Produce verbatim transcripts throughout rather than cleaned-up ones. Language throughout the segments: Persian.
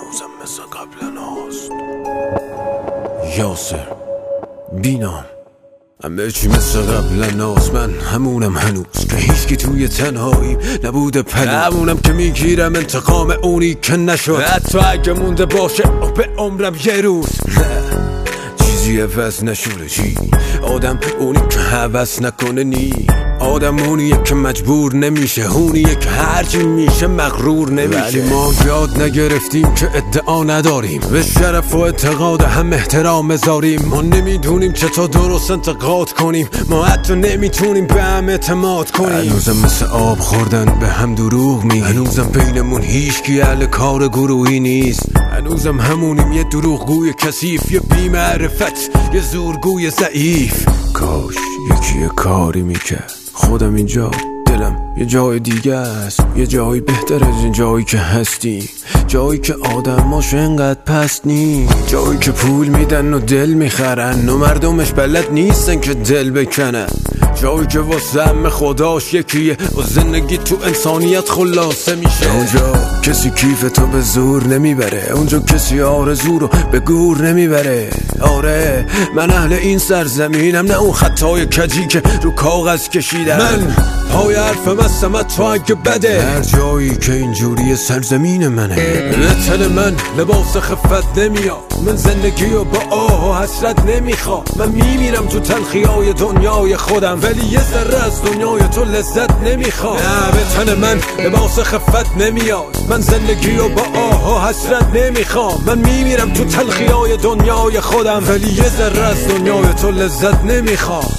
هنوزم مثل قبل هاست. یاسر بینام همه چی مثل قبل هاست. من همونم هنوز که هیچکی توی تنهایی نبوده پنو. همونم که میگیرم انتقام اونی که نشد، حتی اگه مونده باشه به عمرم یه روز. چیزی عوض نشده چی؟ آدم اونی که حوض نکنه نی. آدم اونیه که مجبور نمیشه، اونیه که هرچی میشه مغرور نمیشه. ولی ما یاد نگرفتیم که ادعا نداریم، به شرف و اعتقاد هم احترام بذاریم. ما نمیدونیم چطور درست انتقاد کنیم، ما حتی نمیتونیم به هم اعتماد کنیم. هنوزم مثل آب خوردن به هم دروغ میگیم، هنوزم بینمون هیچکی اهل کار گروهی نیست. هنوزم همونیم، یه دروغگوی کثیف، یه بی‌معرفت، یه زورگوی ضعیف. کاش یکی یه کاری میکرد. خودم اینجا، دلم یه جای دیگه است، یه جایی بهتر از این جایی که هستیم. جایی که آدماش انقدر پست نی، جایی که پول میدن و دل میخرن و مردمش بلد نیستن که دل بکنن. جایی که واسه هم خداش یکیه و زندگی تو انسانیت خلاصه میشه. اونجا کسی کیف تو به زور نمیبره، اونجا کسی آرزو رو به گور نمیبره. آره من اهل این سرزمینم، نه اون خطای کجی که رو کاغذ کشیدم. من پای حرفم هستم تو اگه بده، هر جایی که اینجوری سرزمین منه. تن من لباس خفت نمیاد، من زندگی رو با آه و حسرت نمیخوام. من میمیرم تو تلخیای دنیای خودم، ولی یه ذره از دنیای تو لذت نمیخوام. نه به تن من لباس خفت نمیاد، من زندگی رو با آه و حسرت نمیخوام. من میمیرم تو تلخیای دنیای خودم، ولی یه ذره از دنیای تو لذت نمیخوام.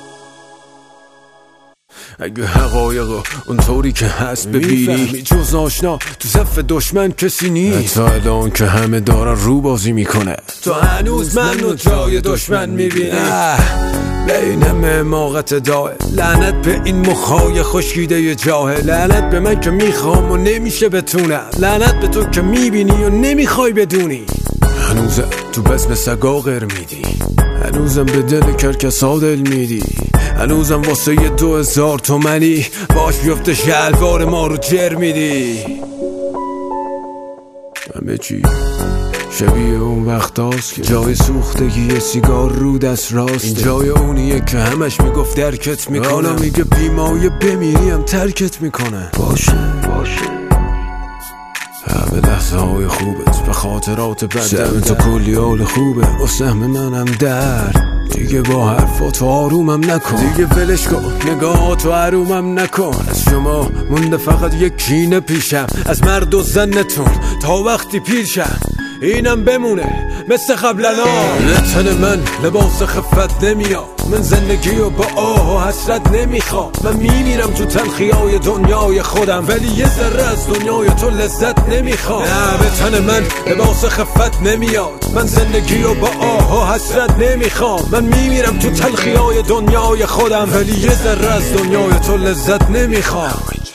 اگه حقایقو اونطوری که هست ببینی، جز آشنا تو صف دشمن کسی نیست. حتی الان که همه دارن رو بازی میکنه، تو هنوز منو جای دشمن میبینی. به این همه حماقت داه، لعنت به این مخای خشکیده جاهل. لعنت به من که میخوام و نمیشه بتونم، لعنت به تو که میبینی و نمیخوای بدونی. هنوزم تو بزم سگا غیر میدی، هنوزم به دل کرکسا دل میدی، هنوزم واسه یه دو هزار تومنی باش بیفته شلوار ما رو جر میدی. همه چی شبیه اون وقت هاست که جای سوختگی یه سیگار رو دست راست. این جای اونیه که همش میگفت درکت میکنه، حالا میگه بیمایه بمیریم ترکت میکنه. باشه باشه همه لحظه های خوبت به خاطرات بدم، تو کلی حال خوبه و سهم منم درد. دیگه با حرفاتو آرومم نکن، دیگه ولش کن نگاهاتو حرومم نکن. از شما مونده فقط یک کینه پیشم، از مرد و زنتون تا وقتی پیرشم. اینم بمونه مثل قبلنا. تن من لباس خفت نمیاد، من زندگی رو با آه و حسرت نمیخوام. من میمیرم تو تلخیای دنیای خودم، ولی یه ذره از دنیای تو لذت نمیخوام. نه به تن من لباس خفت نمیاد، من زندگی رو با آه و حسرت نمیخوام. من میمیرم تو تلخیای دنیای خودم، ولی یه ذره از دنیای تو لذت نمیخوام.